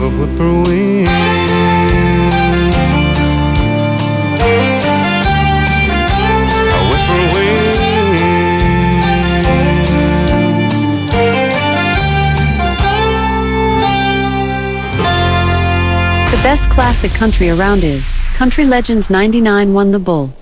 whippoorwill. The best classic country around is Country Legends 99 Won the Bull.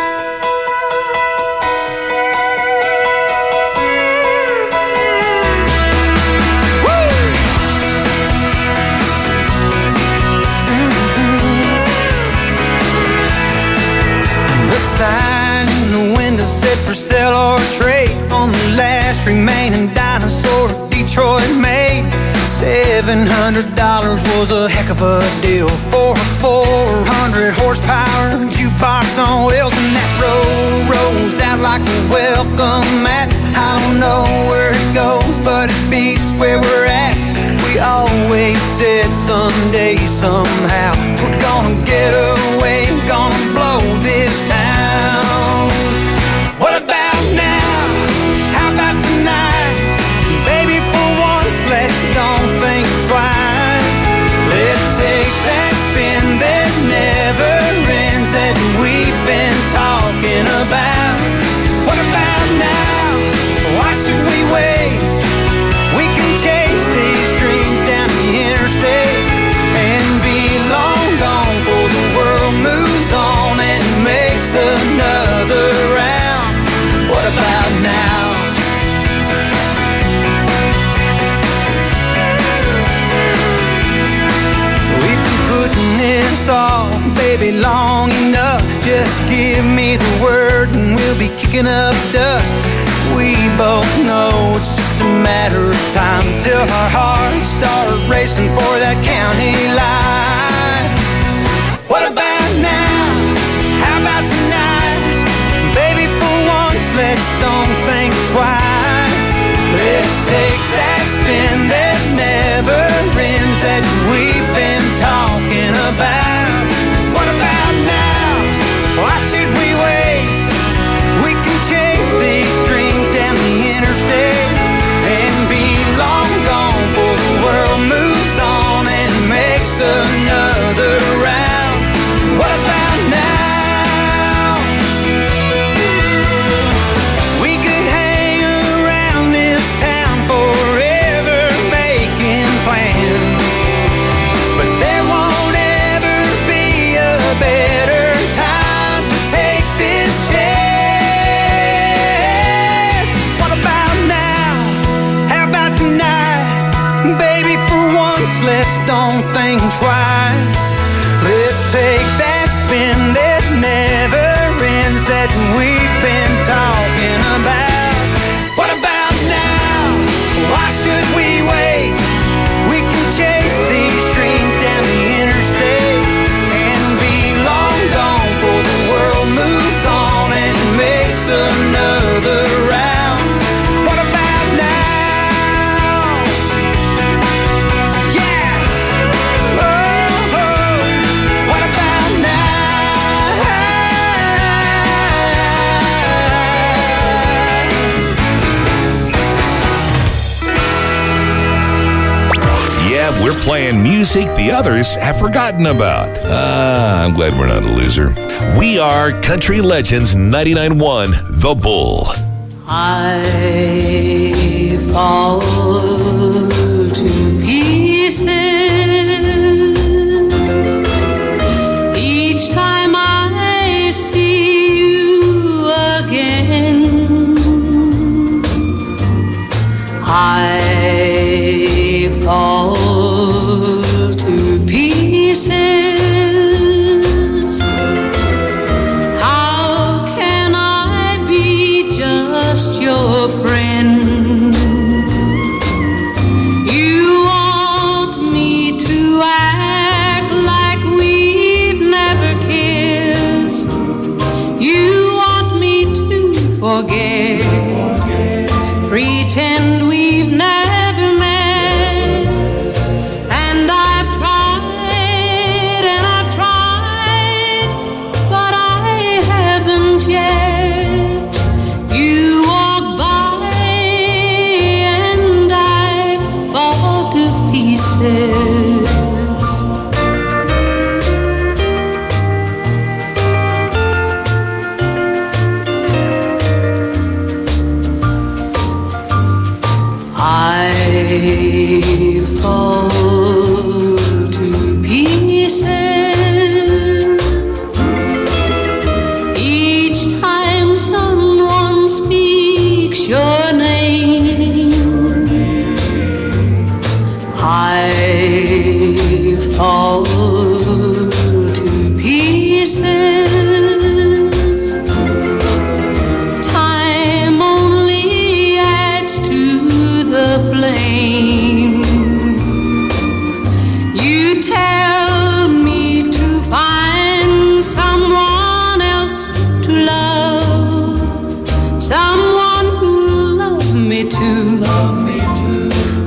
The sign in the window said for sale or trade on the last remaining dinosaur Detroit made. $700 was a heck of a deal for a 400 horsepower jukebox on wheels, and that road rolls out like a welcome mat. I don't know where it goes, but it beats where we're at. We always said someday, somehow, we're gonna get away, gonna blow this town. What about now? How about tonight? Baby, for once, let's don't think twice. Let's take that spin that never ends that we've been talking about. What about now? Why should we wait? We can chase these dreams down the interstate and be long gone before the world moves on and makes another round. What about now? Putting this off, baby, long enough. Just give me the word and we'll be kicking up dust. We both know it's just a matter of time till our hearts start racing for that county line. What about now? How about tonight? Baby, for once, let's don't think twice. Let's take that spin that never ends that we've been talking about. What about now? Why should we wait? We can chase these dreams down the interstate and be long gone before the world moves on and makes another round. What about now? We could hang around this town forever making plans, but there won't ever be a better time to take this chance. What about now? How about tonight? Baby, for once, let's don't think twice. Let's take that spin that never ends that we've been talking about. What about now? Why should we wait? We can chase these dreams down the interstate and be long gone before the world moves on and makes another round. What about now? Yeah! Oh, oh. What about now? Yeah, we're playing music the others have forgotten about. I'm glad we're not a loser. We are Country Legends 99.1 The Bull. I fall to pieces each time I see you again. I fall to pieces. How can I be just your friend?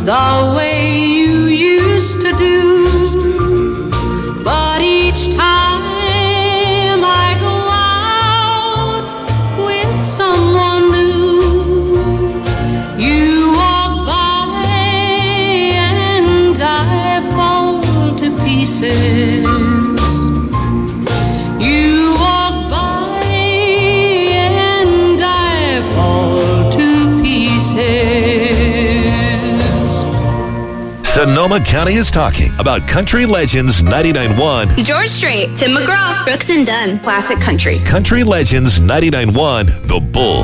the way you used to do. But each time I go out with someone new, you walk by and I fall to pieces. You walk by and I fall to pieces. Sonoma County is talking about Country Legends 99.1. George Strait, Tim McGraw, Brooks and Dunn, Classic Country. Country Legends 99.1, The Bull.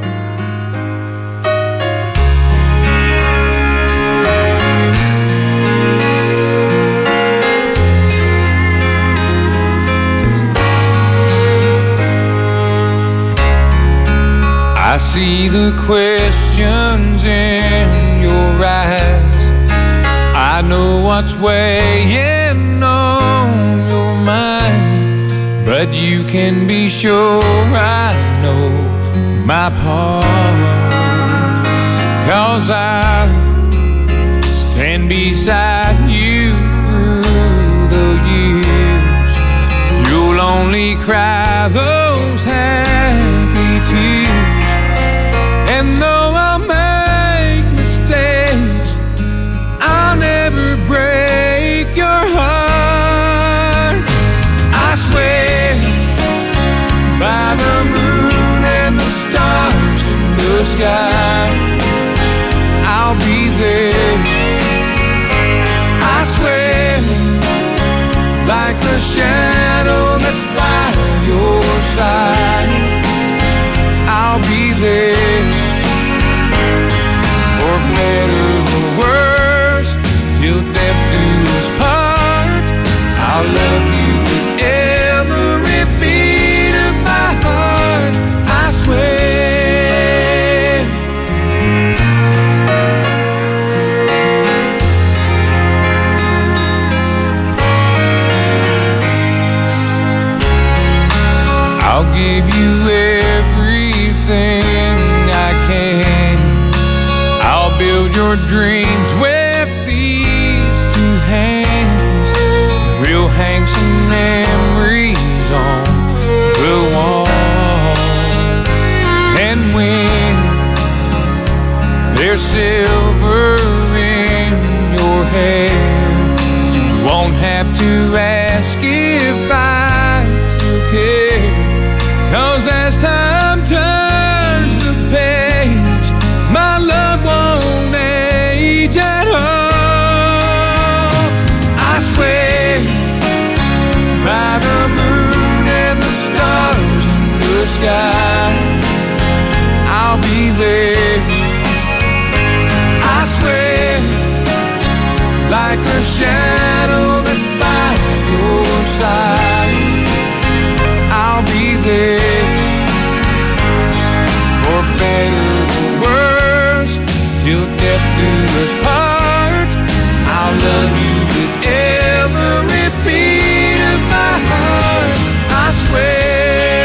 I see the questions in your eyes. I know what's weighing on your mind, but you can be sure I know my part. 'Cause I stand beside you through the years. You'll only cry those happy tears. And though I'll make mistakes, I'll never break your heart. I swear by the moon and the stars in the sky, I'll be there. I swear like a shadow that's by your side, I'll be there. For better or worse, till death do us part, I'll love you with every beat of my heart. I swear. I'll give you everything I can. I'll build your dreams with these two hands. We'll hang some memories on the wall. And when there's silver in your hair, you won't have to ask if I still care. 'Cause as time turns the page, my love won't age at all. I swear by the moon and the stars in the sky, I'll be there. I swear like a shadow that's by your side, I'll be there. For better or worse, till death do us part, I'll love you with every beat of my heart. I swear.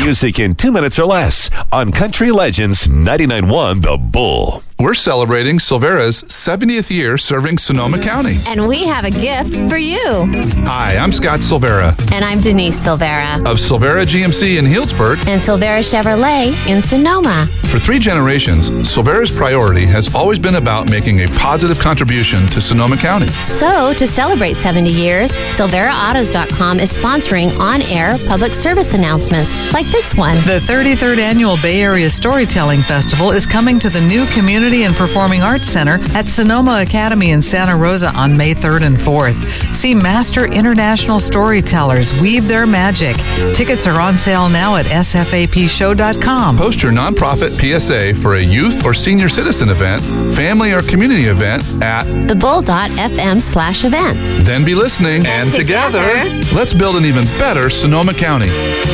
Music in 2 minutes or less on Country Legends 99.1 The Bull. We're celebrating Silvera's 70th year serving Sonoma County. And we have a gift for you. Hi, I'm Scott Silvera And I'm Denise Silvera. of Silvera GMC in Healdsburg. And Silvera Chevrolet in Sonoma. For 3 generations, Silvera's priority has always been about making a positive contribution to Sonoma County. So, to celebrate 70 years, SilveraAutos.com is sponsoring on-air public service announcements like this one. The 33rd Annual Bay Area Storytelling Festival is coming to the new Community and Performing Arts Center at Sonoma Academy in Santa Rosa on May 3rd and 4th. See master international storytellers weave their magic. Tickets are on sale now at sfapshow.com. Post your nonprofit PSA for a youth or senior citizen event, family or community event at thebull.fm/events. Then be listening, and together, let's build an even better Sonoma County.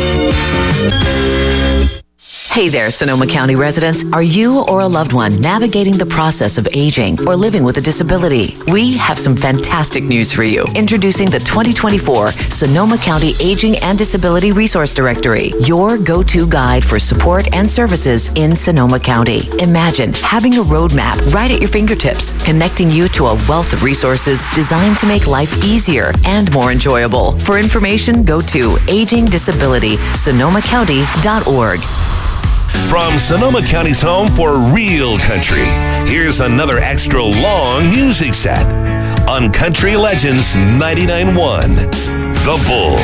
Hey there, Sonoma County residents. Are you or a loved one navigating the process of aging or living with a disability? We have some fantastic news for you. Introducing the 2024 Sonoma County Aging and Disability Resource Directory, your go-to guide for support and services in Sonoma County. Imagine having a roadmap right at your fingertips, connecting you to a wealth of resources designed to make life easier and more enjoyable. For information, go to agingdisabilitysonomacounty.org. From Sonoma County's home for real country, here's another extra long music set on Country Legends 99.1 The Bull.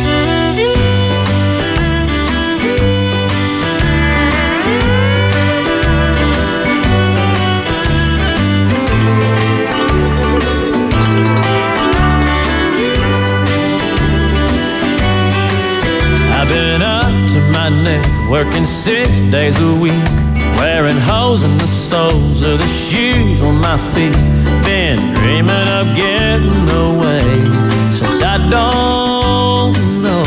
I've been up to my neck, working 6 days a week, wearing holes in the soles of the shoes on my feet. Been dreaming of getting away since I don't know.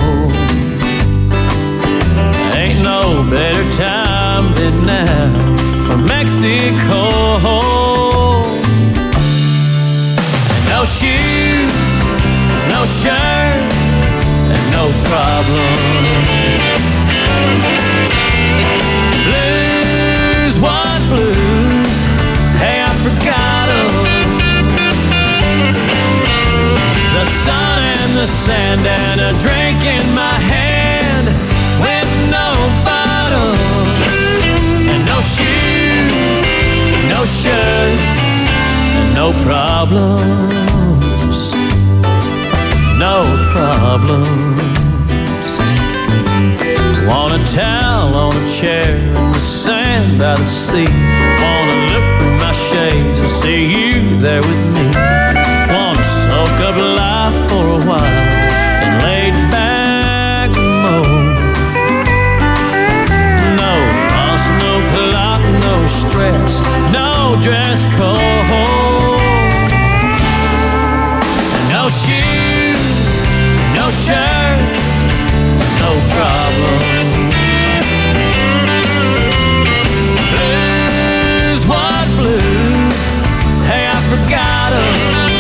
Ain't no better time than now for Mexico. No shoes, no shirt, and no problem. Blues, what blues? Hey, I forgot 'em. The sun and the sand and a drink in my hand with no bottle and no shoes, no shirt, and no problems, no problems. Want a towel on a chair in the sand by the sea. Wanna look through my shades and see you there with me. Wanna soak up life for a while and lay back moan. No boss, no clock, no stress, no dress code. No shoes, no shirt, no problem. Blues, what blues? Hey, I forgot 'em.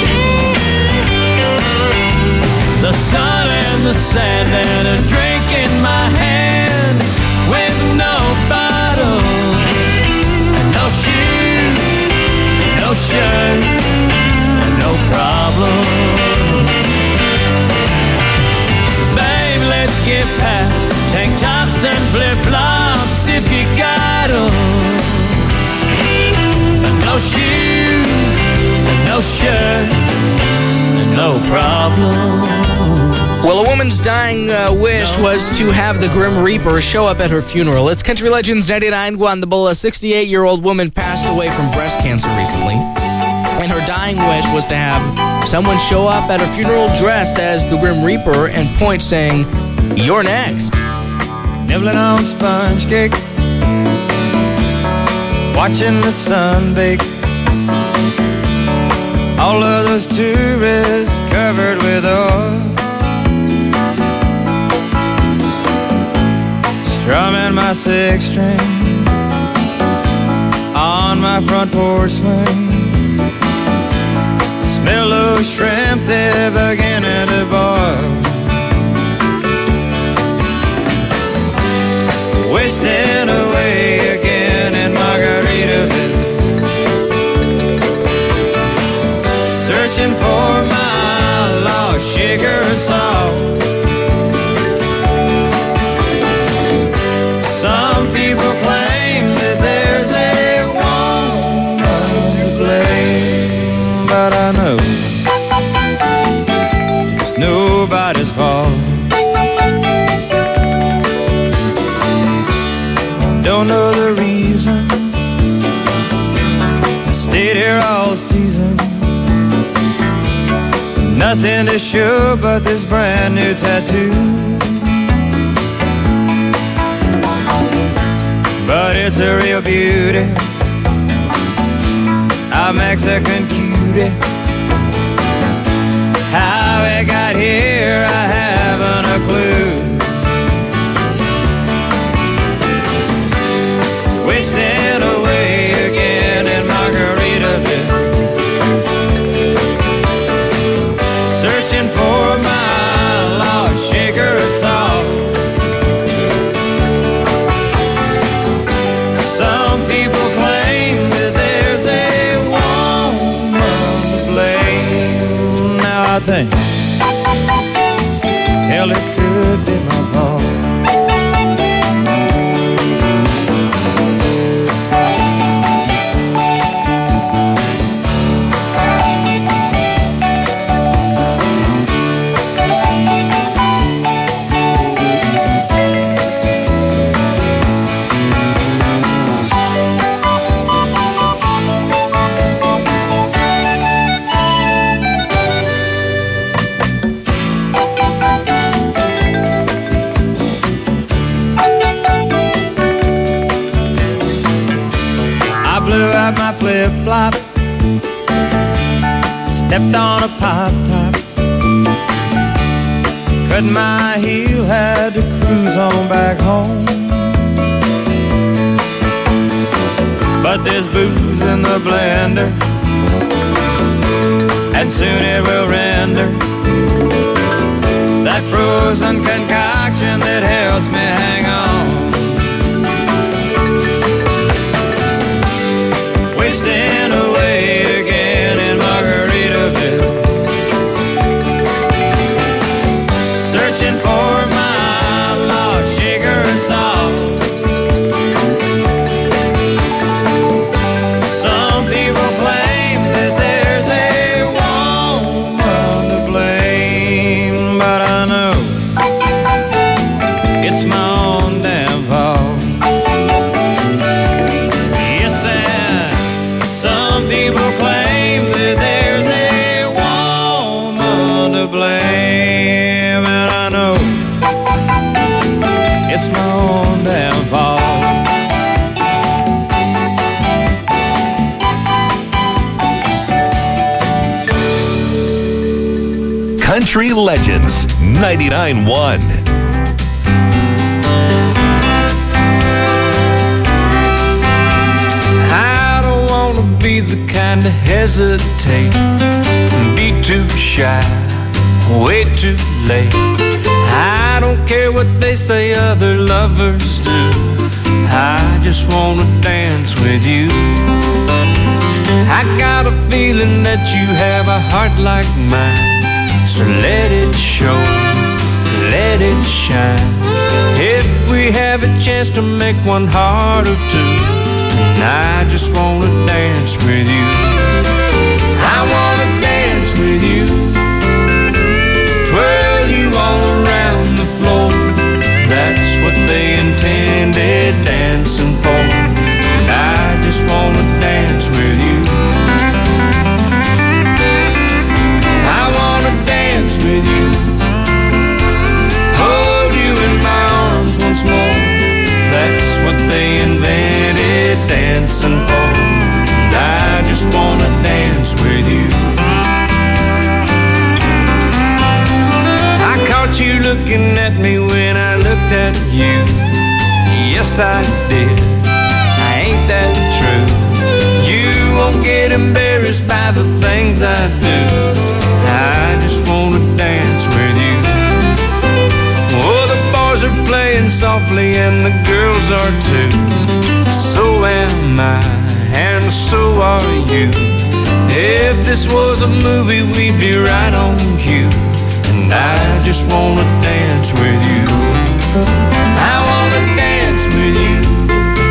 The sun and the sand and a drink in my hand with no bottle and no shoes, no shirt, and no problem. Let's get packed, tank tops and flip-flops if you got 'em. And no shoes, and no shirt, and no problem. Well, a woman's dying wish was to have the Grim Reaper show up at her funeral. It's Country Legends 99.1 The Bull. A 68-year-old woman passed away from breast cancer recently. And her dying wish was to have someone show up at her funeral dressed as the Grim Reaper and point saying, "You're next." Nibbling on sponge cake, watching the sun bake. All of those tourists covered with oil, strumming my 6-string on my front porch swing. Smell those shrimp, they're beginning to boil. people claim that there's a woman to blame, but I know it's nobody's fault. Don't know the reason I stayed here all season. Nothing to show but this brand new tattoo. But it's a real beauty, a Mexican cutie. How it got here, I haven't a clue. Wasting away again in Margaritaville, searching for my lost shaker of salt. Some people claim that there's a woman to blame. Now I think, hell, it could be my fault. My flip-flop, stepped on a pop-top, cut my heel, had to cruise on back home. But there's booze in the blender, and soon it will render that frozen concoction that helps me hang on. Wasting away again in Margaritaville, searching for my lost shaker of salt. Some people claim that there's a woman to blame, but I know it's my own damn fault. Some people claim that there's a woman to blame, and I know it's my own damn fault. Country Legends 99.1. Be the kind to hesitate and be too shy, way too late. I don't care what they say other lovers do, I just wanna dance with you. I got a feeling that you have a heart like mine, so let it show, let it shine. If we have a chance to make one heart of two, I just wanna dance with you. I wanna dance with you, twirl you all around the floor. That's what they intended dancing for, and I just wanna dance with you. I wanna dance with you, hold you in my arms once more. That's what they invented dancing for, and I just wanna dance with you. I caught you looking at me when I looked at you. Yes, I did. Ain't that true? You won't get embarrassed by the things I do. I just wanna dance with you. Oh, the boys are playing softly and the girls are too. So am I, and so are you. If this was a movie, we'd be right on cue. And I just wanna dance with you. I wanna dance with you,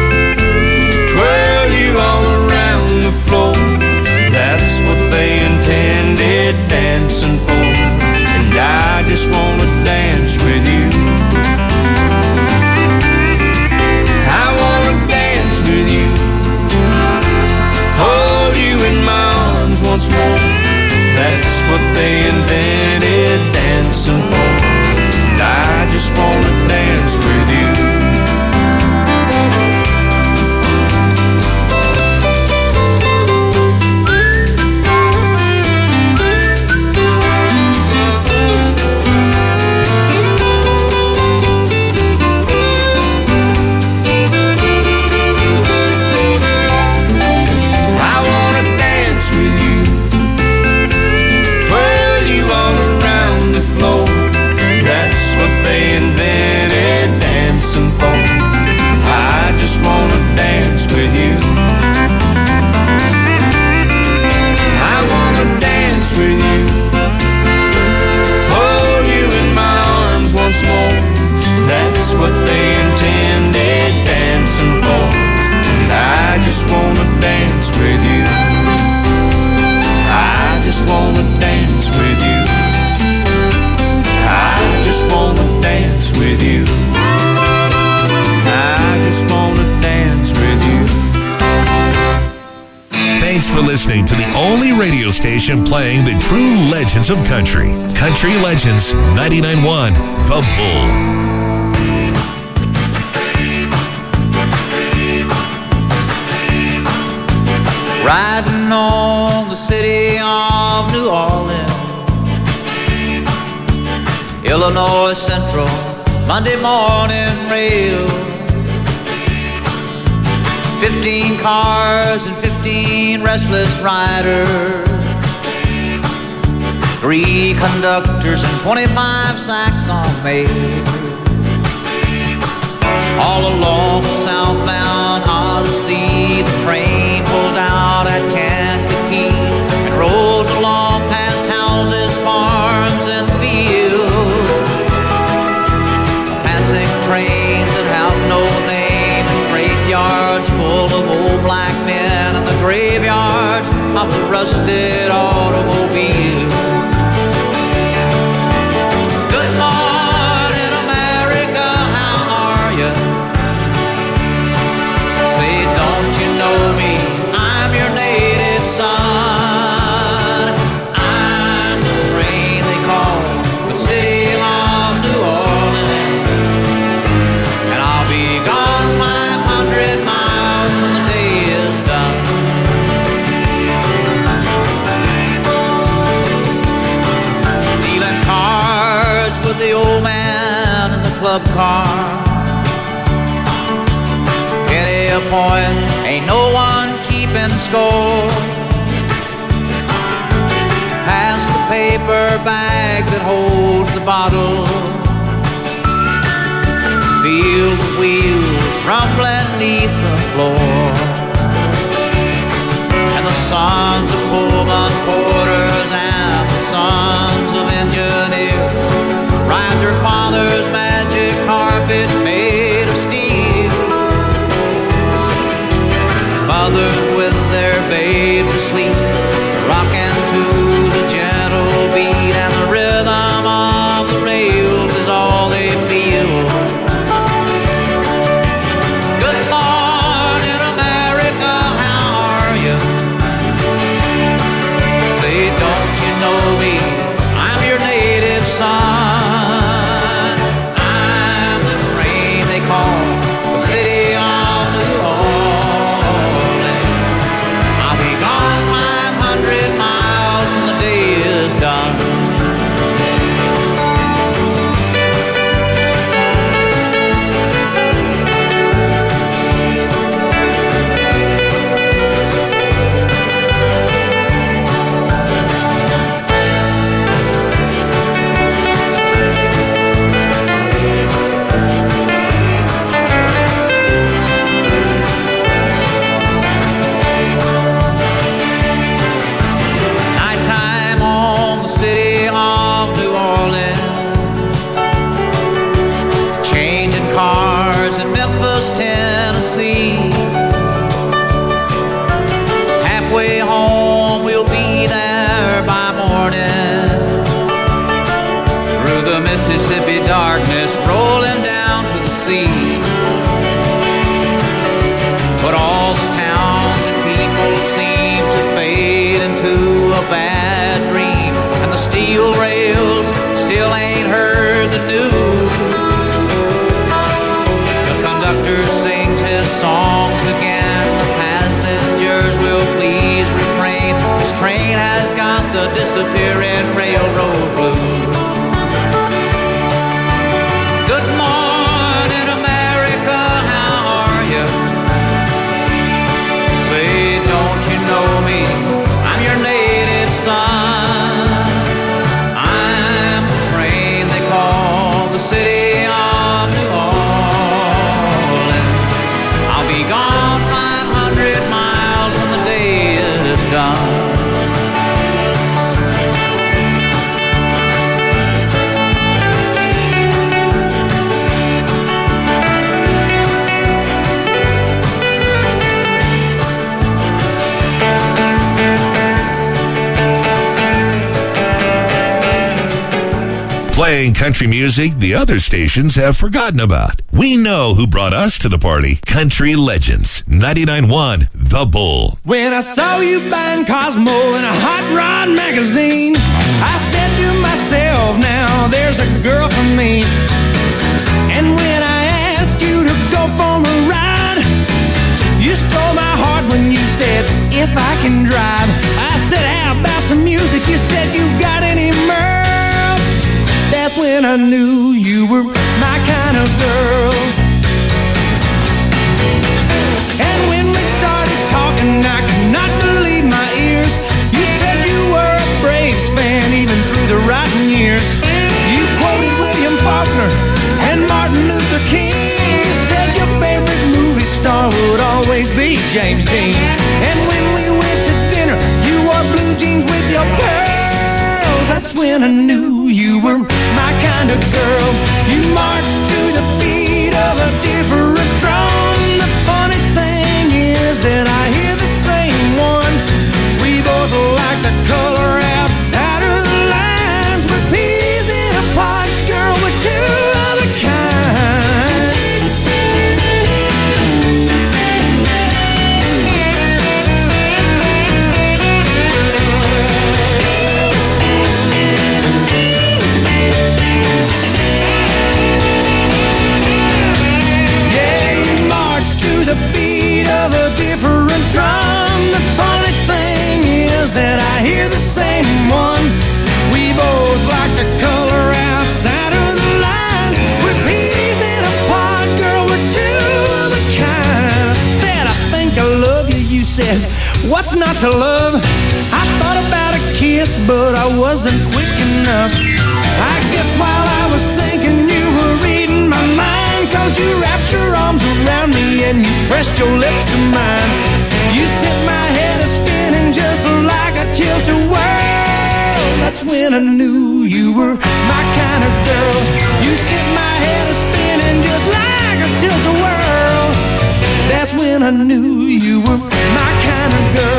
for listening to the only radio station playing the true legends of country. Country Legends 99.1, The Bull. Riding on the city of New Orleans, Illinois Central, Monday morning rail. 15 cars and 15 restless riders, 3 conductors and 25 sacks on mail. All along the southbound Odyssey, the train pulls out at Kankakee and rolls along past houses, farms, and fields. Passing trains that have no name and freight yards full of old black men and the graveyards of the rusted automobile. Good morning, America, how are you? Say, don't you know me? I'm your native son. I'm the rain they call the city of New Orleans, and I'll be gone 500 miles when the day is done. Stealing cars with the old man in the club car. Any point, ain't no one keeping score. Pass the paper bag that holds the bottle. Feel the wheels rumbling beneath the floor. And the sons of Pullman porters and the sons of engineers ride their father's magic carpet made of steel. Mothers with their babes asleep, rocking to the gentle beat, and the rhythm of the rails is all they feel. Good morning, America, how are you? Say, don't you know me? I'm your native son. I'm the rain they call the city of New Orleans. I'll be gone 500 miles when the day is done. Nighttime on the city of New Orleans, changing cars in Memphis, Tennessee. Halfway home, we'll be there by morning. Through the Mississippi darkness, rolling down to the sea. But all the towns and people seem to fade into a bad dream, and the steel rails still ain't heard the news. The conductor sings his songs again, the passengers will please refrain. This train has got the disappearing railroad blues. Good morning, America, how are you? Say, don't you know me? I'm your native son. I'm the train they call the city of New Orleans. I'll be gone 500 miles when the day is done. playing country music the other stations have forgotten about. We know who brought us to the party. Country Legends, 99.1 The Bull. When I saw you buying Cosmo in a hot rod magazine, I said to myself, now there's a girl for me. And when I asked you to go for a ride, you stole my heart when you said, if I can drive. I said, how about some music? You said, you got any mirth? That's when I knew you were my kind of girl. And when we started talking, I could not believe my ears. You said you were a Braves fan even through the rotten years. You quoted William Faulkner and Martin Luther King. You said your favorite movie star would always be James Dean. And when we went to dinner, you wore blue jeans with your pearls. That's when I knew you were my kind of girl. You marched to the beat of a different drum. The funny thing is that I hear the same one. We both like the color outside of the lines. We're peas in a pod, girl, we're two of a kind. The beat of a different drum. The funny thing is that I hear the same one. We both like the color outside of the lines. We're peas in a pod, girl, we're two of a kind. I said, I think I love you. You said, what's not to love? I thought about a kiss, but I wasn't quick enough. I guess while I was thinking, you were reading my mind. 'Cause you wrapped your arms around me and you pressed your lips to mine. You set my head a-spinning just like a tilt-a-whirl. That's when I knew you were my kind of girl. You set my head a-spinning just like a tilt-a-whirl. That's when I knew you were my kind of girl.